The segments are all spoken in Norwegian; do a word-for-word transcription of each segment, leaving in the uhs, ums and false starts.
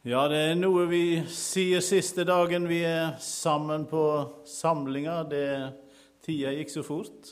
Ja, det er noe vi sier siste dagen vi er sammen på samlinger. Det tida gikk så fort.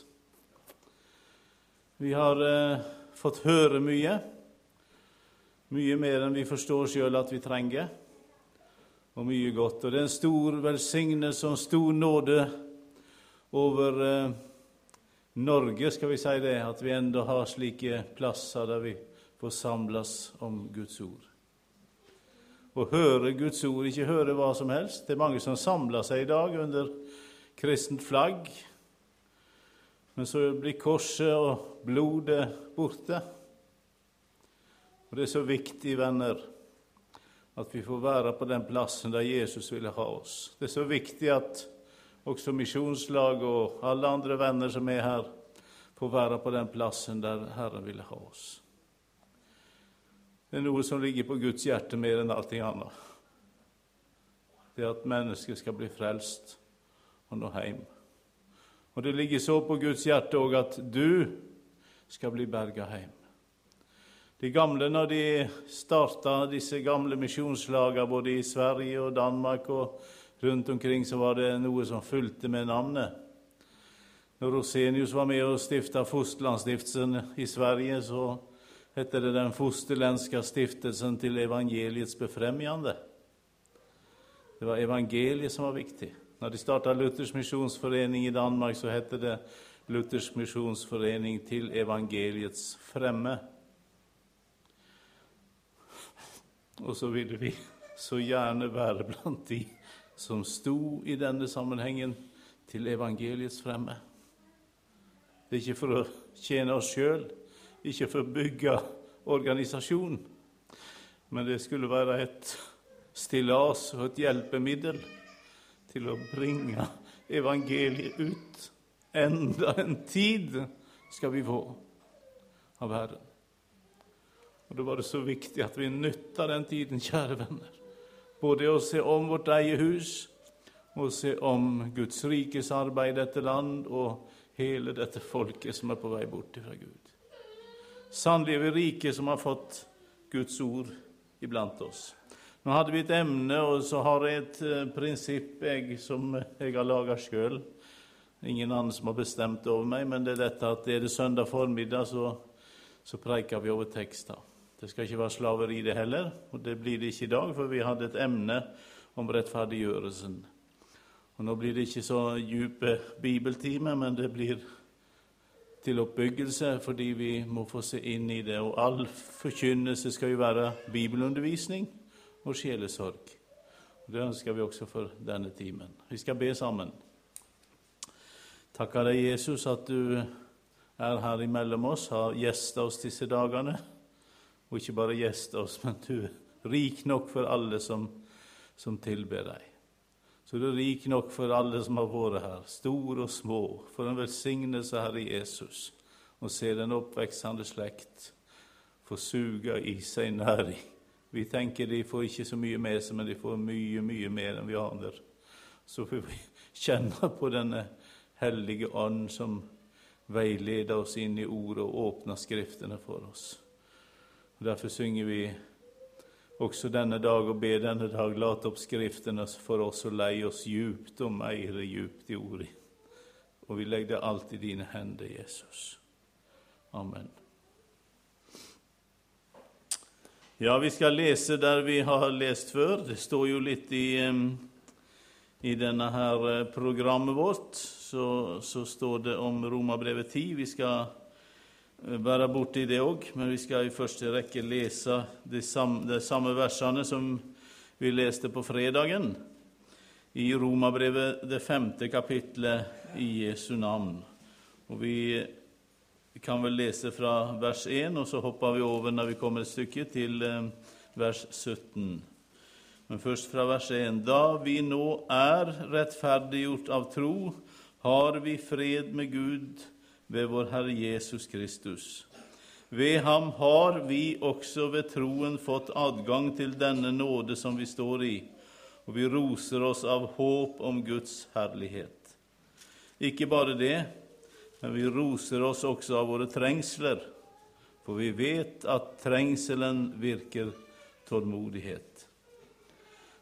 Vi har eh, fått høre mye, mye mer enn vi forstår selv at vi trenger, og mye godt. Og det er en stor velsignelse og en stor nåde over eh, Norge, skal vi si det, at vi enda har slike plasser der vi får samles om Guds ord. Og høre Guds ord, ikke høre hva som helst. Det er mange som samler seg i dag under kristent flagg, men så blir korset og blodet borte. Og det er så viktig, venner, at vi får være på den plassen der Jesus ville ha oss. Det er så viktig at også misjonslag og alle andre venner som er her får være på den plassen der Herren ville ha oss. Det er noe som ligger på Guds hjerte mer enn allting annet. Det er at mennesker skal bli frelst og nå hjem. Og det ligger så på Guds hjerte også at du skal bli berget hjem. De gamle, når de startet disse gamle misjonslagene både i Sverige og Danmark og rundt omkring, så var det noe som fulgte med navnet. Når Rosenius var med og stiftet Fosterlandsstiftelsen i Sverige, så heter det den fosterländska stiftelsen til evangeliets befrämjande. Det var evangeliet som var viktig. Når de startet Luthers missionsforening i Danmark, så hette det Luthers missionsforening til evangeliets fremme. Og så ville vi så gjerne være blant de som sto i denne sammenhengen til evangeliets fremme. Det er ikke for å tjene oss selv, ikke for å bygge organisasjon, men det skulle være et stillas og et hjelpemiddel til å bringe evangeliet ut. Enda en tid skal vi få av Herren. Og da var det så viktig at vi nytter den tiden, kjære venner. Både å se om vårt eget hus, og se om Guds rikes arbeid i dette land, og hele dette folket som er på vei bort fra Gud. Sannelig er vi rike som har fått Guds ord iblant oss. Nå hadde vi et emne, og så har jeg et uh, prinsipp jeg, som jeg har laget selv. Ingen annen som har bestemt over meg, men det er dette at er det søndag formiddag, så, så preiker vi over tekster. Det skal ikke være slaveri det heller, og det blir det ikke i dag, for vi hadde et emne om rettferdiggjørelsen. Og nå blir det ikke så dype bibeltime, men det blir til oppbyggelse, fordi vi må få se inn i det. Og all forkynnelse skal jo være bibelundervisning og sjelesorg. Og det ønsker vi også for denne timen. Vi skal be sammen. Takker deg, Jesus, at du er her imellom oss, har gjestet oss disse dagene. Og ikke bare gjestet oss, men du er rik nok for alle som, som tilber deg. Så du er rik nok for alle som har vært her, store og små, for en velsignelse, Herre Jesus, og se den oppveksende slekt få suge i seg næring. Vi tenker de får ikke så mye med seg, men de får mye, mye mer enn vi aner. Så får vi kjenne på denne hellige ånd som veileder oss inn i ordet og åpner skriftene for oss. Og derfor synger vi også denne dag og be denne dag, lat opp skriftene for oss og leie oss djupt og meire djupt i ordet. Og vi legger det alt i dine hender, Jesus. Amen. Ja, vi skal lese der vi har lest før. Det står jo litt i, i denne her programmet vårt, så, så står det om Romerbrevet ti. Vi skal være borte i det også, men vi skal i første rekke lese de samme, de samme versene som vi leste på fredagen i Romerbrevet, det femte kapitlet i Jesu navn. Og vi kan vel lese fra vers én, og så hopper vi over når vi kommer et stykke til vers sytten. Men først fra vers én. Da vi nå er rettferdiggjort av tro, har vi fred med Gud ved vår Herre Jesus Kristus. Ved ham har vi også ved troen fått adgang til denne nåde som vi står i, og vi roser oss av håp om Guds herlighet. Ikke bare det, men vi roser oss også av våre trengsler, for vi vet at trengselen virker tålmodighet.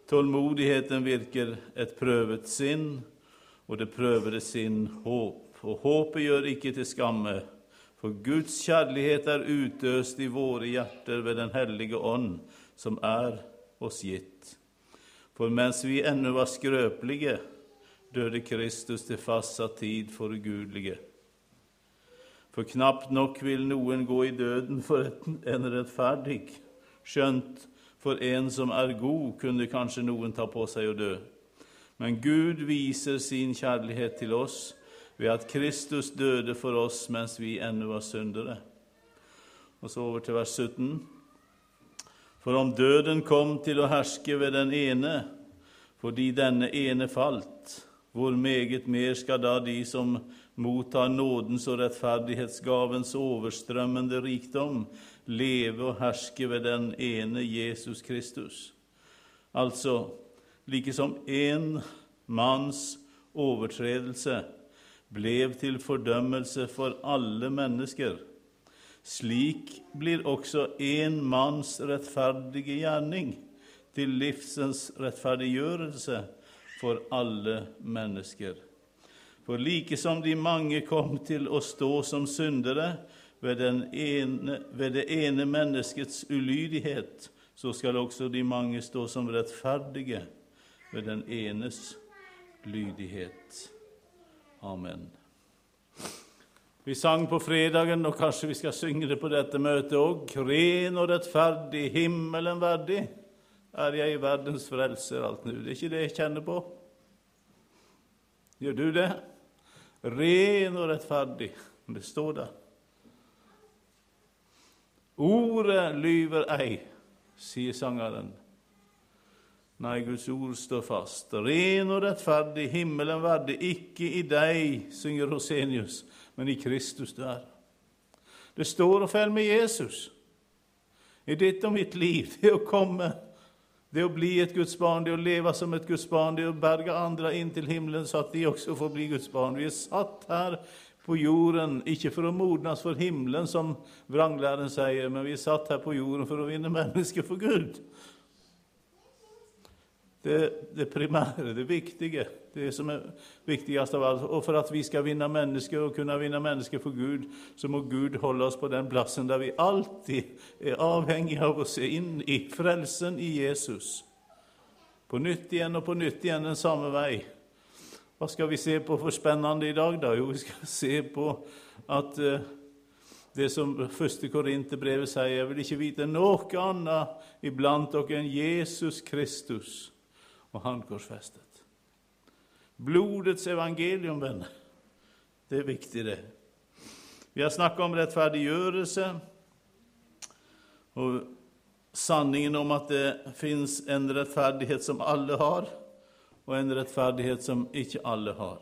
Tålmodigheten virker et prøvet sinn, og det prøvede sinn håp. Og håpet gjør ikke til skamme, for Guds kjærlighet er utøst i våre hjerter ved den hellige ånd, som er oss gitt. For mens vi ennå var skrøpelige, døde Kristus til fastsatt tid for ugudelige. For knapt nok vil noen gå i døden for en rettferdig, skjønt for en som er god, kunne kanskje noen ta på seg å dø. Men Gud viser sin kjærlighet til oss ved at Kristus døde for oss mens vi ennå var syndere. Og så over til vers sytten. For om døden kom til å herske ved den ene, fordi denne ene falt, hvor meget mer skal da de som mottar nådens og rettferdighetsgavens overstrømmende rikdom, leve og herske ved den ene Jesus Kristus. Altså, like som en manns overtredelse blev til fordømmelse for alle mennesker, slik blir også en manns rettferdige gjerning til livsens rettferdiggjørelse for alle mennesker. For like som de mange kom til å stå som syndere ved, den ene, ved det ene menneskets ulydighet, så skal også de mange stå som rettferdige ved den enes lydighet. Amen. Vi sang på fredagen, og kanskje vi skal synge det på dette møtet også. Ren og rettferdig, himmelen verdig, er jeg verdens frelser alt nu. Det er ikke det jeg kjenner på. Gjør du det? Ren og rettferdig, det står der. Ordet lyver ei, sier sangeren. Nei, Guds ord står fast. Ren og rettferdig, himmelen verdig, ikke i deg, synger Rosenius, men i Kristus du er. Det står og faller med Jesus. I ditt og mitt liv, det å komme, det å bli et Guds barn, det å leve som et Guds barn, det å berge andre inn til himmelen, så at de også får bli Guds barn. Vi er satt her på jorden, ikke for å modnes for himmelen, som vranglæren sier, men vi er satt her på jorden for å vinne mennesker for Gud. Det, det primære, det viktige, det som er viktigast av alt. Og for at vi skal vinne mennesker og kunne vinne mennesker for Gud, så må Gud holde oss på den plassen der vi alltid er avhengige av å se inn i frelsen i Jesus. På nytt igjen og på nytt igjen den samme vei. Hva skal vi se på for spennende i dag da? Jo, vi skal se på at uh, det som første Korinterbrevet sier, jeg vil ikke vite noe annet iblant dere enn Jesus Kristus og han korsfestet. Blodets evangelium, venner, det er viktig det. Vi har snakket om rettferdiggjørelse, og sanningen om at det finnes en rettferdighet som alle har, og en rettferdighet som ikke alle har.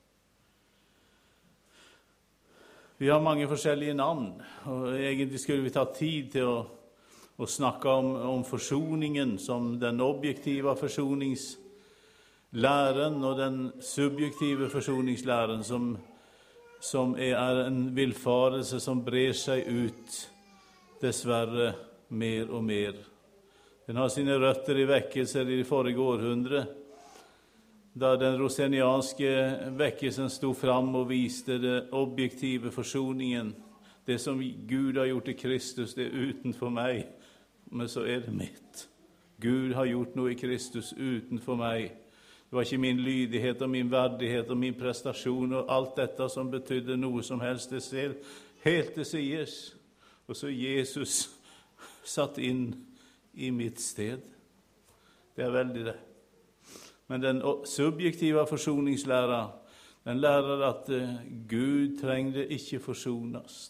Vi har mange forskjellige navn, og egentlig skulle vi ta tid til å og snakke om, om forsoningen som den objektive forsoningslæren og den subjektive forsoningslæren som, som er en villfarelse som brer seg ut dessverre mer og mer. Den har sine røtter i vekkelser i det forrige århundre, da den rosenianske vekkelsen stod fram og viste det objektive forsoningen. Det som Gud har gjort i Kristus, det er utenfor meg, men så er det mitt. Gud har gjort noe i Kristus utenfor meg. Det var ikke min lydighet og min verdighet og min prestasjon og alt dette som betydde noe som helst. Det ser helt til sides. Og så Jesus satt inn i mitt sted. Det er veldig det. Men den subjektive forsoningslæra, den lærer at Gud trengte ikke forsones.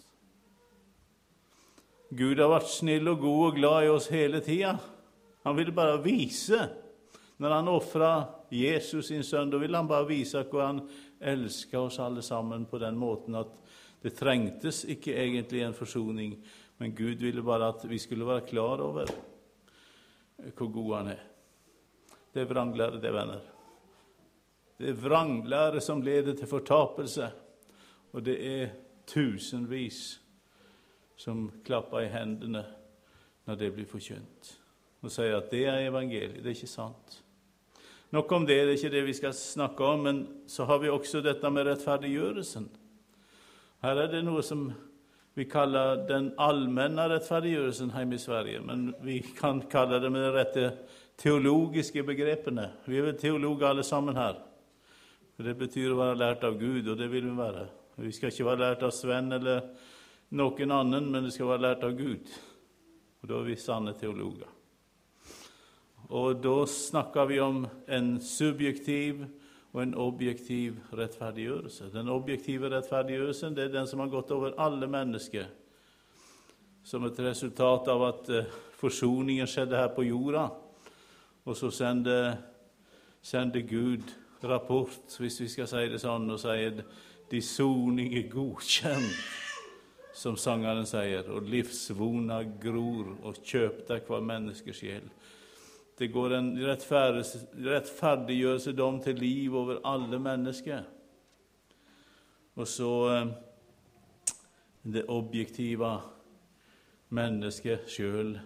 Gud har vært snill og god og glad i oss hele tiden. Han ville bare vise, når han offret Jesus sin sønn, da ville han bare vise hvor han elsker oss alle sammen på den måten at det trengtes ikke egentlig en forsoning, men Gud ville bare at vi skulle være klar over hvor god han er. Det er vranglære, det, venner. Det er vranglære som leder til fortapelse, og det er tusenvis som klapper i hendene når det blir forkynt. Og sier at det er evangeliet, det er ikke sant. Nok om det, det er ikke det vi skal snakke om, men så har vi også dette med rettferdiggjørelsen. Her er det noe som vi kaller den allmenne rettferdiggjørelsen hjemme i Sverige, men vi kan kalle det med de rette teologiske begrepene. Vi er vel teologer alle sammen her. For det betyr å være lært av Gud, og det vil vi være. Vi skal ikke være lært av Sven eller noen annen, men det skal være lært av Gud. Og da er vi sanne teologer. Og da snakker vi om en subjektiv og en objektiv rettferdiggjørelse. Den objektive rettferdiggjørelsen, det er den som har gått over alle mennesker, som et resultat av at forsoningen skjedde her på jorda. Og så sender, sender Gud rapport, hvis vi skal si det sånn, og sier de soning er godkjent, som sangeren sier, og livsvona gror og kjøpte hver menneskesjel. Det går en rettferdiggjørelse dom til liv over alle mennesker. Og så det objektive mennesket selv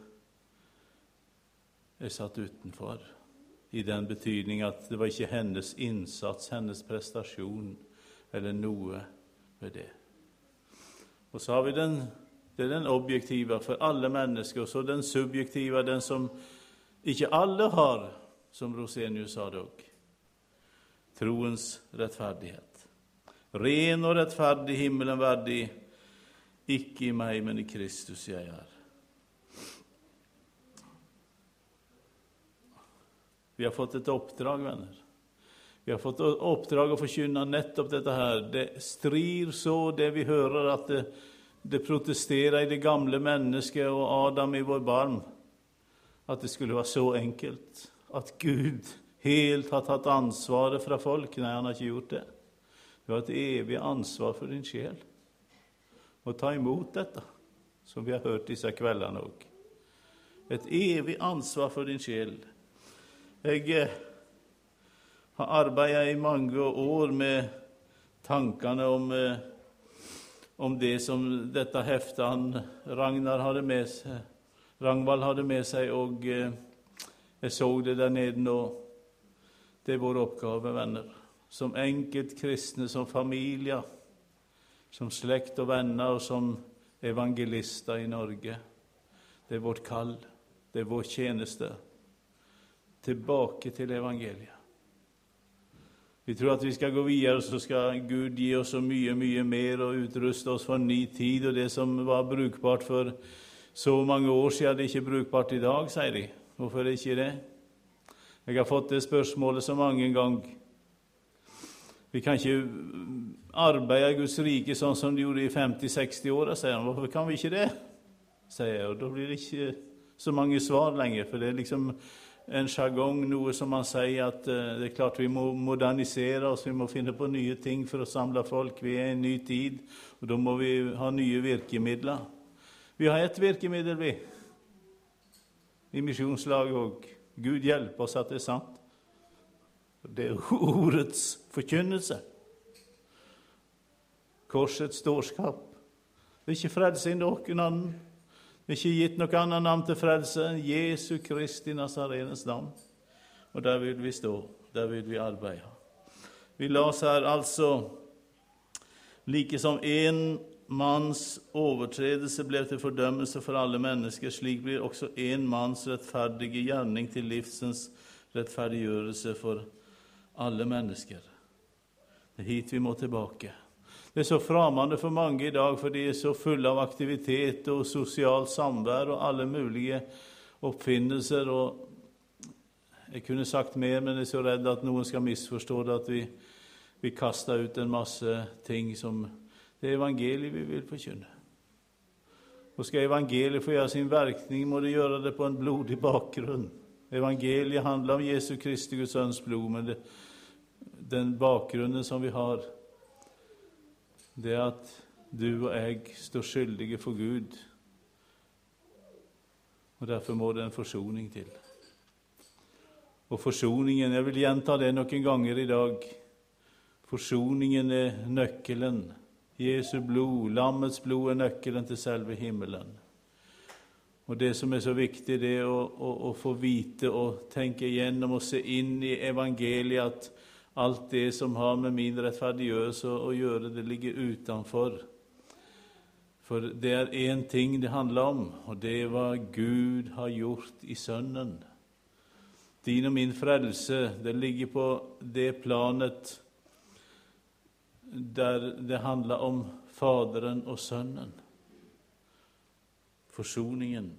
er satt utenfor, i den betydning at det var ikke hennes innsats, hennes prestasjon, eller noe ved det. Og så har vi den, det er den objektive for alle mennesker, og så den subjektive, den som ikke alle har, som Rosenius sa det også. Troens rettferdighet. Ren og rettferdig, himmelen verdig, ikke i meg, men i Kristus jeg er. Vi har fått et oppdrag, venner. Vi har fått oppdrag å forkynne nettopp dette her. Det strir så det vi hører, at det, det protesterer i det gamle mennesket og Adam i vår barm. At det skulle være så enkelt. At Gud helt har tatt ansvaret fra folk. Nei, han har ikke gjort det. Du har et evig ansvar for din sjel. Og ta imot dette, som vi har hørt disse kveldene også. Et evig ansvar for din sjel. Jeg har arbeidet i mange år med tankene om, om det som dette heftet han, Ragnar hadde med seg, Rangvald hadde med seg, og jeg så det der nede nå. Det er vår oppgave, venner, som enkelt kristne, som familier, som slekt og venner, og som evangelister i Norge. Det er vårt kall, det er vår tjeneste. Tilbake til evangeliet. Vi tror at vi skal gå videre, så skal Gud gi oss så mye, mye mer og utruste oss for en ny tid, og det som var brukbart for så mange år siden, det er ikke brukbart i dag, sier de. Hvorfor er det ikke det? Jeg har fått det spørsmålet så mange ganger. Vi kan ikke arbeide i Guds rike sånn som de gjorde i femti seksti år, sier han. Hvorfor kan vi ikke det? Sier jeg, og da blir det ikke så mange svar lenger, for det er liksom en jargong, noe som man sier at uh, det er klart vi må modernisere oss, vi må finne på nye ting for å samle folk. Vi er i en ny tid, og da må vi ha nye virkemidler. Vi har et virkemiddel, vi, i misjonslaget, og Gud hjelper oss at det er sant. Det er ordets forkynnelse. Korsets dårskap. Det er ikke frelse i noen annen. Det er ikke gitt noe annet navn til frelse enn Jesu Kristi Nazarenes navn. Og der vil vi stå, der vil vi arbeide. Vi las her altså, like som en manns overtredelse ble til fordømmelse for alle mennesker, slik blir også en manns rettferdige gjerning til livsens rettferdiggjørelse for alle mennesker. Det er hit vi må tilbake. Det er så framande for mange i dag, for de er så fulle av aktivitet og sosialt samvær og alle mulige oppfinnelser. Og jeg kunne sagt mer, men jeg er så redd at noen skal misforstå det, at vi, vi kaster ut en masse ting som det er evangeliet vi vil forkynne. Og skal evangeliet få gjøre sin virkning, må det gjøre det på en blodig bakgrunn. Evangeliet handler om Jesu Kristi Guds sønns blod, men det, den bakgrunnen som vi har, det er at du og jeg står skyldige for Gud, og derfor må det en forsoning til. Og forsoningen, jeg vil gjenta det noen ganger i dag, forsoningen er nøkkelen. Jesu blod, lammets blod er nøkkelen til selve himmelen. Og det som er så viktig, det er å, å, å få vite og tenke igjennom og se inn i evangeliet at alt det som har med min rettferdiggjørelse å gjøre, det ligger utenfor. For det er en ting det handler om, og det er hva Gud har gjort i Sønnen. Din og min frelse, det ligger på det planet der det handler om Faderen og Sønnen. Forsoningen.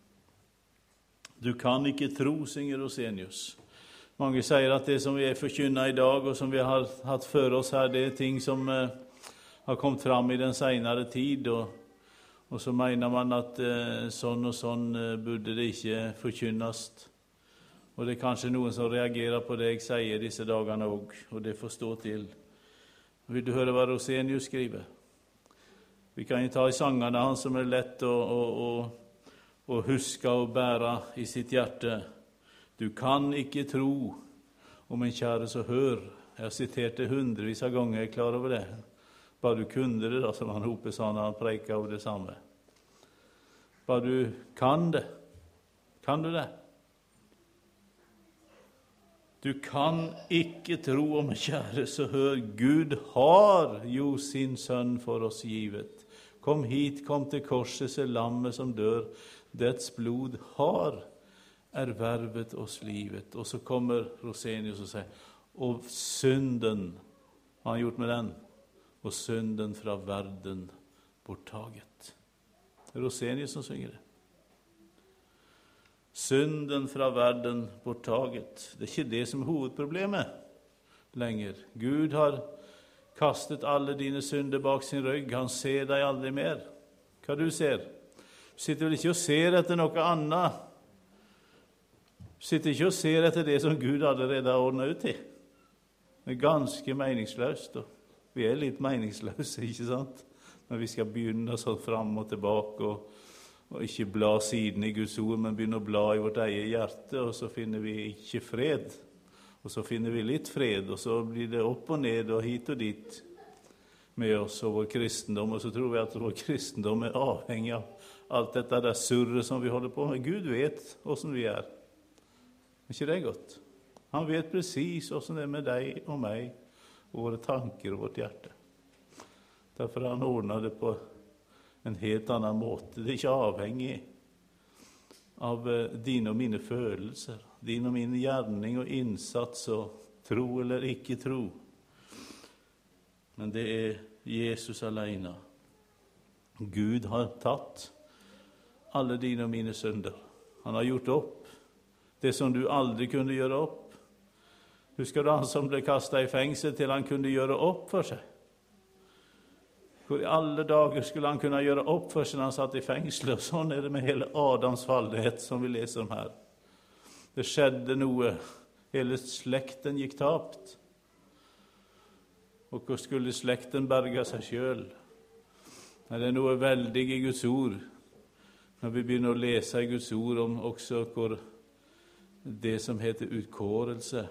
Du kan ikke tro, synger Rosenius. Mange sier at det som vi er forkynnet i dag, og som vi har hatt for oss her, det er ting som eh, har kommet fram i den senere tid, og, og så mener man at eh, sånn og sånn eh, burde det ikke forkynnes. Og det er kanskje noen som reagerer på det jeg sier disse dagene også, og det får stå til. Vil du høre hva Rosenius skriver? Vi kan jo ta i sangene hans som er lett å, å, å, å huske og bære i sitt hjerte. Du kan ikke tro, om en kjære så hør. Jeg har sitert det hundrevis av ganger, jeg er klar over det. Bare du kunne det da, som han roper sånn når han preker over det samme. Bare du kan det. Kan du det? Du kan ikke tro, om en kjære så hør. Gud har jo sin sønn for oss givet. Kom hit, kom til korset, se lammet som dør. Dets blod har ervervet oss livet. Og så kommer Rosenius og sier, og synden, hva har han gjort med den? Og synden fra verden borttaget. Rosenius som synger det. Synden fra verden borttaget. Det er ikke det som er hovedproblemet lenger. Gud har kastet alle dine synder bak sin rygg. Han ser deg aldri mer. Hva du ser? Du sitter vel ikke og ser etter noe annet. Du sitter ikke og ser etter det som Gud allerede har ordnet ut i. Det er ganske meningsløst. Og vi er litt meningsløse, ikke sant? Når vi skal begynne sånn fram og tilbake og og ikke bla siden i Guds ord, men begynne å bla i vårt eget hjerte, og så finner vi ikke fred. Og så finner vi litt fred, og så blir det opp og ned og hit og dit med oss og vår kristendom, og så tror vi at vår kristendom er avhengig av alt dette der surret som vi holder på med. Gud vet hvordan vi er. Er ikke det godt? Han vet precis hvordan det er med deg og meg, og våre tanker og vårt hjerte. Derfor har han ordnet det på en helt annen måte. Det er ikke avhengig av dine og mine følelser, din og min gjerning og innsats og tro eller ikke tro. Men det er Jesus alene. Gud har tatt alle dine og mine synder. Han har gjort opp det som du aldri kunne gjøre opp. Husker du han som ble kastet i fengsel til han kunne gjøre opp for seg? Hvor i alle dager skulle han kunne gjøre opp for seg når han satt i fengsel, og sånn er det med hele Adams fallighet som vi leser om her. Det skjedde noe, hele slekten gikk tapt. Og hvor skulle slekten berge seg selv? Det er noe veldig i Guds ord, når vi begynner å lese i Guds ord om også hvor det som heter utkårelse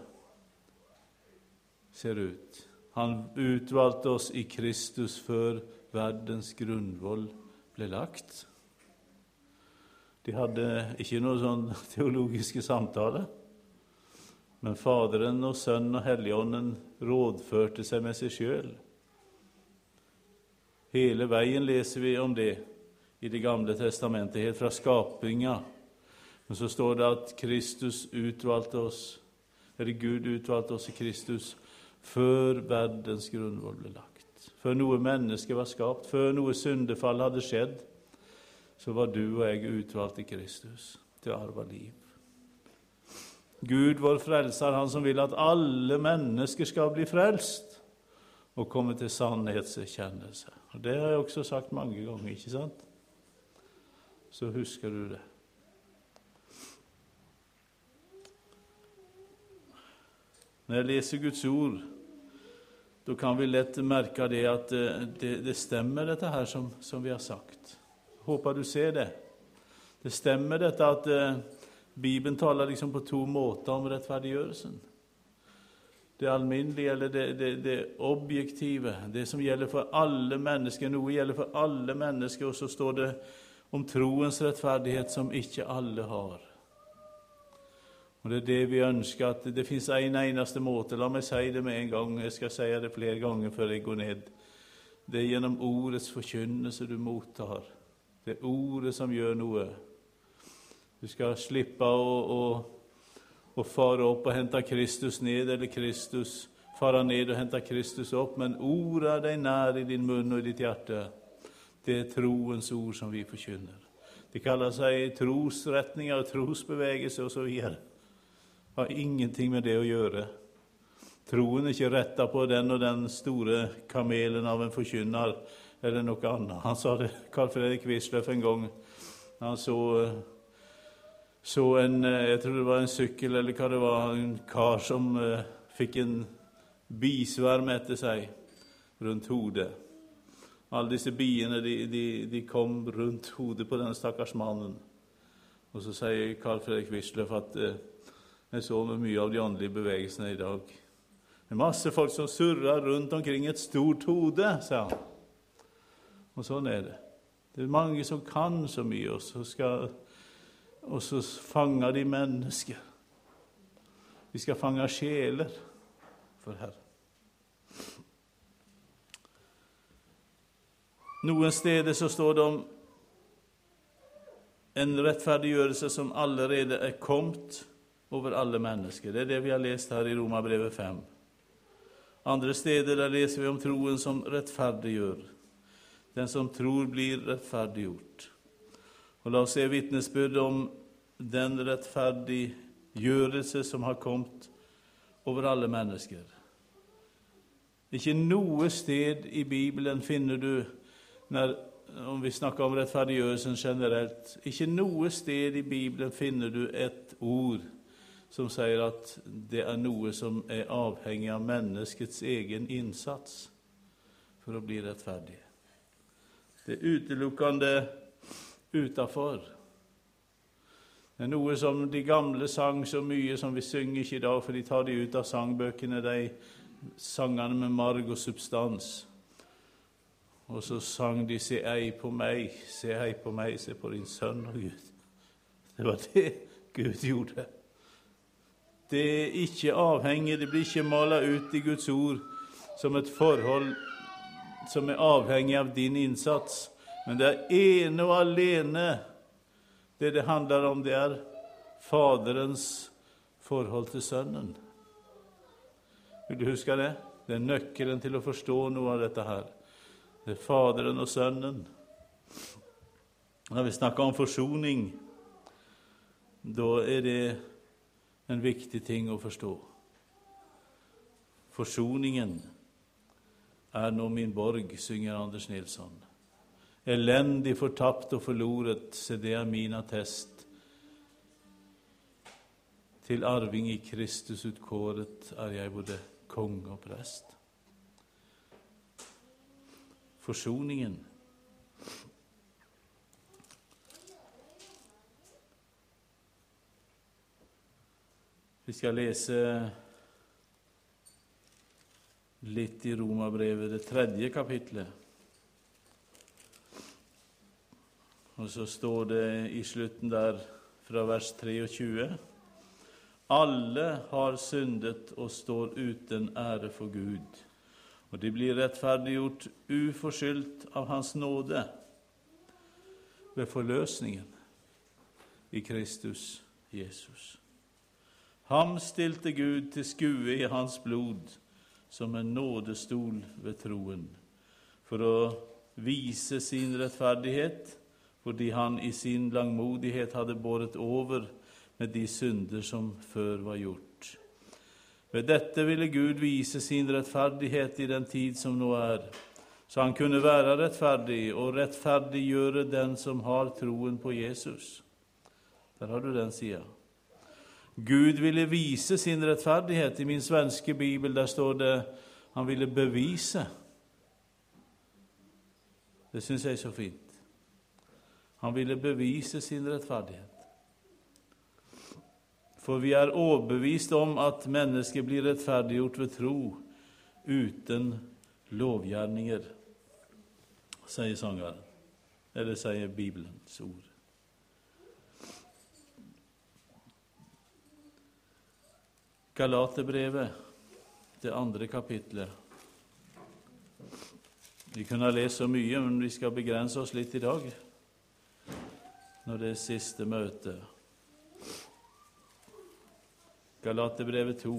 ser ut. Han utvalgte oss i Kristus før verdens grunnvoll ble lagt. De hadde ikke noen sånn teologiske samtaler, men Faderen og Sønnen og Helligånden rådførte seg med seg selv. Hele veien leser vi om det i Det gamle testamentet, helt fra skapinga. Men så står det at Kristus utvalgte oss, eller Gud utvalgte oss i Kristus før verdens grunnvoll ble lagt. Før noe menneske var skapt, før noe syndefall hadde skjedd, så var du og jeg utvalgt i Kristus til arv av liv. Gud, vår frelser, han som vil at alle mennesker skal bli frelst og komme til sannhetserkjennelse. Og det har jeg også sagt mange ganger, ikke sant? Så husker du det. Når jeg leser Guds ord, da kan vi lett merke det at det, det stemmer dette her som, som vi har sagt. Håper du ser det. Det stemmer dette at uh, Bibelen taler liksom på to måter om rettferdiggjørelsen. Det alminnelige eller det, det, det objektive, det som gjelder for alle mennesker. Noe gjelder for alle mennesker, og så står det om troens rettferdighet som ikke alle har. Og det er det vi ønsker, at det finnes en eneste måte. La meg si det med en gang, jeg skal si det flere ganger før jeg går ned. Det er gjennom ordets forkynnelse du mottar. Det er ordet som gjør noe. Du skal slippe å, å, å fare opp og hente Kristus ned, eller Kristus fare ned og hente Kristus opp, men ordet er deg nær i din munn og i ditt hjerte. Det er troens ord som vi forkynner. Det kaller seg trosretninger og trosbevegelse og så videre. Har ingenting med det å gjøre. Troen er ikke rettet på den og den store kamelen av en forkynner eller noe annet. Han sa det, Carl Fredrik Wisløff en gang, han så, så en, jeg tror det var en sykkel eller hva det var, en kar som uh, fikk en bisverm etter seg rundt hodet. Alle disse biene, de, de, de kom rundt hodet på denne stakkars mannen. Og så sier Carl Fredrik Wisløff at uh, jeg så med mye av de åndelige bevegelsene i dag. Det er masse folk som surrer rundt omkring et stort hode, sa han. Og sånn er det. Det er mange som kan så mye, og så, skal, og så fanger de mennesker. Vi skal fange sjeler for Herren. Noen steder så står det om en rettferdiggjørelse som allerede er kommet over alle mennesker. Det er det vi har lest her i Romerbrevet fem. Andre steder der leser vi om troen som rettferdiggjør. Den som tror blir rettferdiggjort. Og la oss se vitnesbyrd om den rettferdiggjørelse som har kommet over alle mennesker. Ikke noe sted i Bibelen finner du, når, om vi snakker om rettferdiggjørelsen generelt, ikke noe sted i Bibelen finner du et ord som sier at det er noe som er avhengig av menneskets egen innsats for å bli rettferdig. Det er utelukkende utenfor. Det er noe som de gamle sang så mye som vi synger ikke i dag, for de tar de ut av sangbøkene, de sangene med marg og substans. Og så sang de, se ei på meg, se ei på meg, se på din sønn og Gud. Det var det Gud gjorde. Det er ikke avhengig, det blir ikke malet ut i Guds ord som et forhold som er avhengig av din innsats. Men det er ene og alene det det handler om, det er Faderens forhold til Sønnen. Vil du huske det? Det er nøkkelen til å forstå noe av dette her. Det er Faderen og Sønnen. Når vi snakker om forsoning, da er det en viktig ting å forstå. Forsoningen er nå min borg, synger Anders Nilsson. Elendig, fortapt og forloret, se det er min attest. Til arving i Kristus utkåret er jeg både konge og prest. Forsoningen. Vi skal lese litt i Romerbrevet, det tredje kapitlet. Og så står det i slutten der, fra vers treogtjue. Alle har syndet og står uten ære for Gud, og de blir rettferdiggjort uforskyldt av hans nåde ved forløsningen i Kristus Jesus. Ham stilte Gud til skue i hans blod som en nådestol ved troen, for å vise sin rettferdighet, fordi han i sin langmodighet hadde båret over med de synder som før var gjort. Ved dette ville Gud vise sin rettferdighet i den tid som nå er, så han kunne være rettferdig og rettferdiggjøre den som har troen på Jesus. Der har du den siden. Gud ville vise sin rettferdighet. I min svenske bibel der står det han ville bevise. Det synes jeg er så fint. Han ville bevise sin rettferdighet. For vi er overbevist om at mennesket blir rettferdiggjort ved tro uten lovgjerninger, sier sangeren. eller sier Bibelens ord. Galaterbrevet, det andre kapitlet. Vi kunne lese så mye, men vi skal begrense oss litt i dag, når det er siste møte. Galaterbrevet to,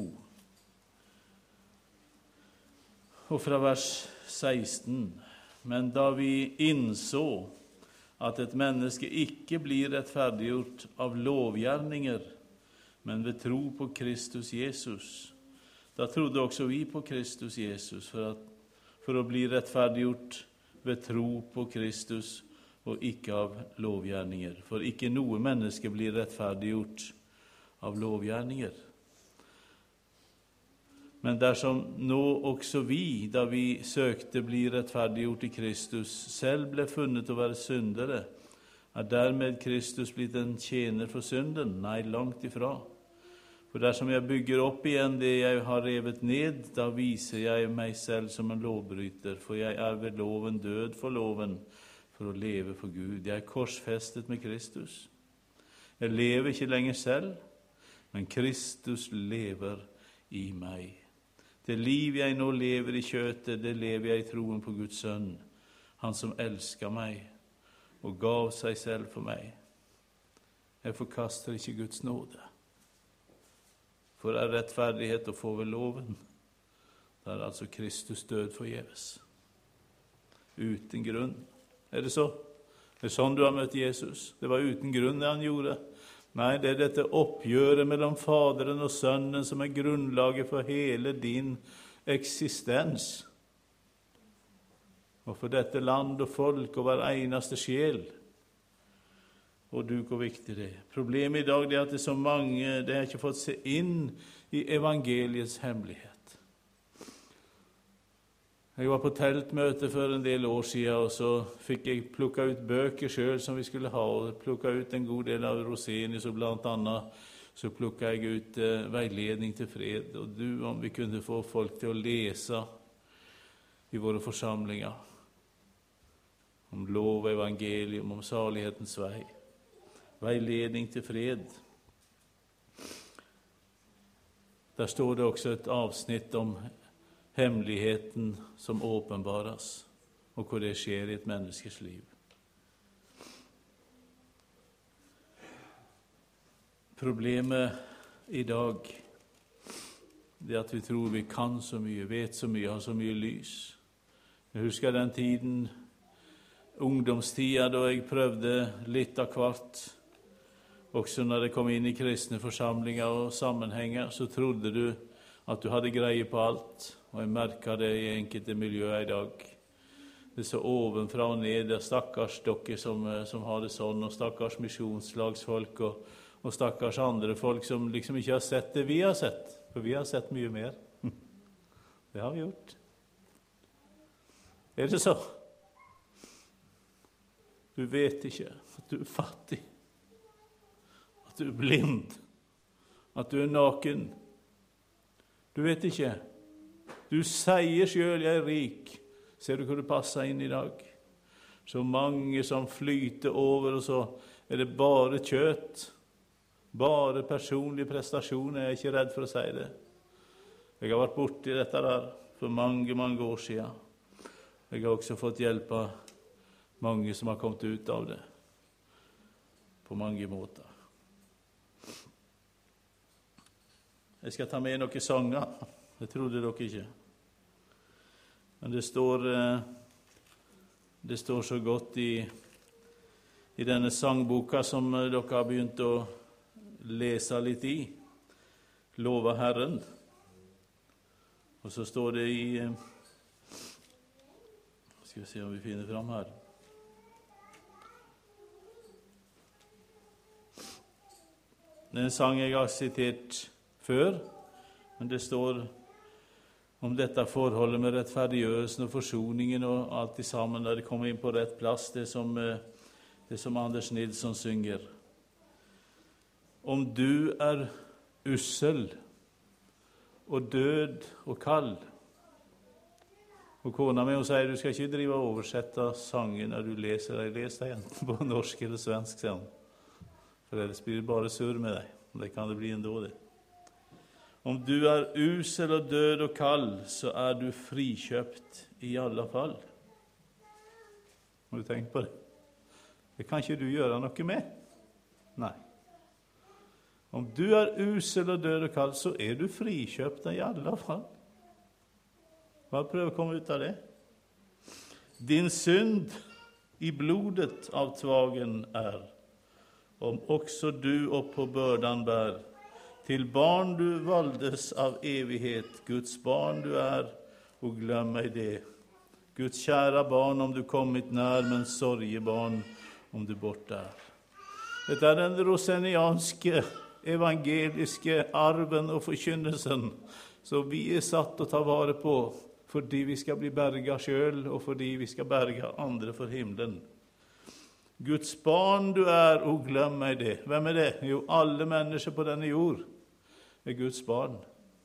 og fra vers seksten. Men da vi innså at et menneske ikke blir rettferdiggjort av lovgjerninger, men ved tro på Kristus Jesus, da trodde også vi på Kristus Jesus for, at, for å bli rettferdiggjort ved tro på Kristus og ikke av lovgjerninger. For ikke noe menneske blir rettferdiggjort av lovgjerninger. Men dersom nå også vi, da vi søkte bli rettferdiggjort i Kristus, selv ble funnet å være syndere, er dermed Kristus blitt en tjener for synden? Nei, langt ifra. For dersom jeg bygger opp igjen det jeg har revet ned, da viser jeg meg selv som en lovbryter, for jeg er ved loven død for loven, for å leve for Gud. Jeg er korsfestet med Kristus. Jeg lever ikke lenger selv, men Kristus lever i meg. Det liv jeg nå lever i kjøtet, det lever jeg i troen på Guds sønn, han som elsker meg og gav seg selv for meg. Jeg forkaster ikke Guds nåde. For er rettferdighet å få ved loven, da er altså Kristus død forgjeves. Uten grunn. Er det så? Det er sånn du har møtt Jesus. Det var uten grunn det han gjorde. Nei, det er dette oppgjøret mellom Faderen og Sønnen som er grunnlaget for hele din eksistens. Og for dette land og folk og hver eneste sjel. Og du, hvor viktig det er. Problemet i dag er at det er så mange, det har ikke fått se inn i evangeliets hemmelighet. Jeg var på teltmøte for en del år siden, og så fikk jeg plukket ut bøker selv som vi skulle ha, og plukket ut en god del av Rosenius, og blant annet så plukket jeg ut eh, veiledning til fred. Og du, om vi kunne få folk til å lese i våre forsamlinger om lov og evangelium, om salighetens vei. Veiledning til fred. Der står det også et avsnitt om hemmeligheten som åpenbares, og hvor det skjer i et menneskes liv. Problemet i dag er at vi tror vi kan så mye, vet så mye, har så mye lys. Jeg husker den tiden, ungdomstida, da jeg prøvde litt av hvert. Også når jeg kom inn i kristne forsamlinger og sammenhenger, så trodde du at du hadde greie på alt. Og jeg merker det i enkelte miljøer i dag. Det er så ovenfra og ned, det er stakkars dere som, som har det sånn, og stakkars misjonslagsfolk, og, og stakkars andre folk som liksom ikke har sett det vi har sett. For vi har sett mye mer. Det har vi gjort. Er det så? Du vet ikke at du er fattig, at du er blind, at du er naken. Du vet ikke. Du sier selv, jeg er rik. Ser du hvor du passer inn i dag? Så mange som flyter over, og så er det bare kjøtt. Bare personlig prestasjon. Jeg er ikke redd for å si det. Jeg har vært borti dette der for mange, mange år siden. Jeg har også fått hjelp av mange som har kommet ut av det. På mange måter. Jeg skal ta med noen sanger. Det trodde dere ikke. Men det står, det står så godt i, i denne sangboka som dere har begynt å lese litt i. Lova Herren. Og så står det i, skal vi se om vi finner fram her. Det er en sang jeg har sitert før, men det står om dette forholdet med rettferdiggjørelsen og forsoningen og alt i sammen, der det kommer inn på rett plass, det som, det som Anders Nilsson synger. Om du er ussel og død og kald, Og kona mi, hun sier, du skal ikke drive og oversette sanger når du leser deg. Les deg enten på norsk eller svensk, sier han. For ellers blir det bare surr med deg. Det kan det bli ändå det. Om du er usel og død og kald, så er du frikjøpt i alle fall. Har du tenkt på det? Det kan ikke du gjøre noe med. Nei. Om du er usel og død og kald, så er du frikjøpt i alle fall. Bare prøv å komme ut av det. Din synd i blodet av tvagen er, om også du opp på børdan bär. Til barn du valdes av evighet, Guds barn du er, og glem meg det. Guds kjære barn om du kommit nær, men sorgebarn om du borte er. Dette er den rosenianske evangeliske arven og forkynnelsen som vi er satt å ta vare på, fordi vi skal bli berga selv, og fordi vi skal berga andre for himmelen. Guds barn du er, og glem meg det. Hvem er det? Jo, alle mennesker på denne jord er Guds barn.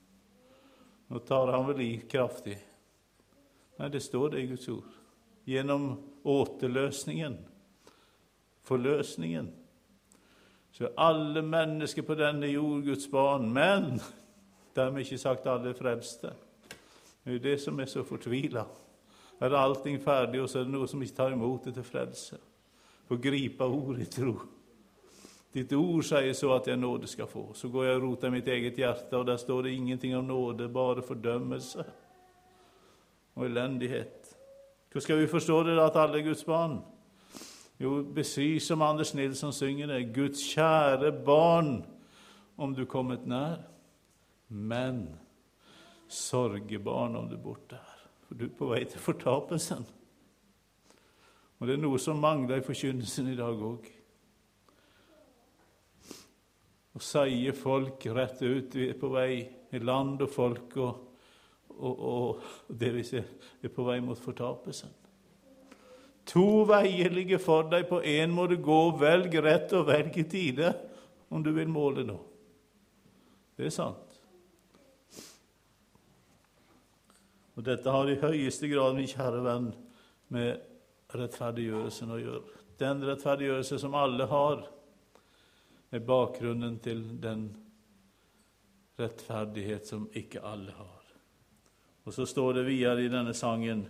Nå tar han vel i kraftig. Nei, det står det i Guds ord. Gjennom återløsningen, forløsningen, så er alle mennesker på denne jord Guds barn. Men dermed ikke sagt alle er frelste. Det er jo det som er så fortvilet. Er allting ferdig, og så er det noe som ikke tar imot det til frelse. For gripa ord i tro. Ditt ord sier så at jeg nåde skal få. Så går jeg og roter mitt eget hjerte, og der står det ingenting om nåde, bare fordømmelse og elendighet. Hvor skal vi forstå det da, at alle er Guds barn? Jo, precis som Anders Nilsson synger det, Guds kjære barn, om du kommet nær, men sorgebarn om du borte er. For du er på vei til fortapelsen. Og det er noe som mangler i forkynnelsen i dag også. Og sier folk rett ut, vi er på vei i land og folk, og, og, og det vi ser, er på vei mot fortapelsen. To veier ligger for deg, på en må du gå, velg rett og velg i tide, om du vil måle nå. Det er sant. Og dette har i høyeste grad, min kjære venn, med rettferdiggjørelsen å gjøre. Den rettferdiggjørelse som alle har, er bakgrunnen til den rettferdighet som ikke alle har. Og så står det videre i denne sangen,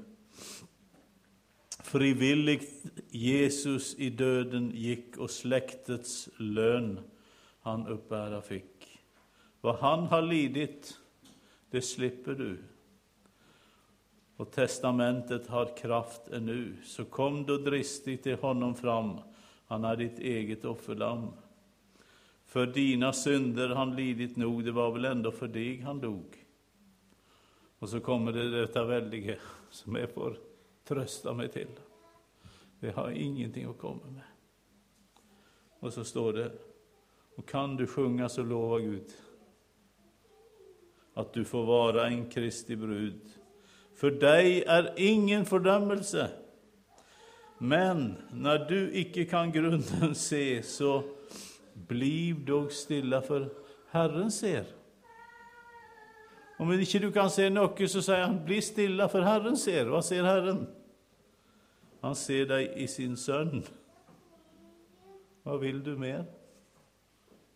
frivillig Jesus i døden gikk, og slektets lønn han uppbæra fikk. Hva han har lidit, det slipper du. Och testamentet har kraft ännu, så kom då dristigt till honom fram, han är ditt eget offerlam. För dina synder han lidit nog, det var väl ändå för dig han dog. Och så kommer det detta väldiga som jag får trösta mig till. Det har ingenting att komma med. Och så står det, och kan du sjunga så lova Gud att du får vara en Kristi brud. För dig är ingen fördömelse. Men när du icke kan grunden se, så bliv dog stilla, för Herren ser. Om ikke du kan se noe, så sier han, bli stilla, for Herren ser. Hva ser Herren? Han ser deg i sin sønn. Hva vil du mer?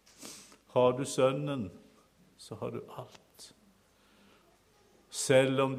Har du sønnen, så har du alt. Selv om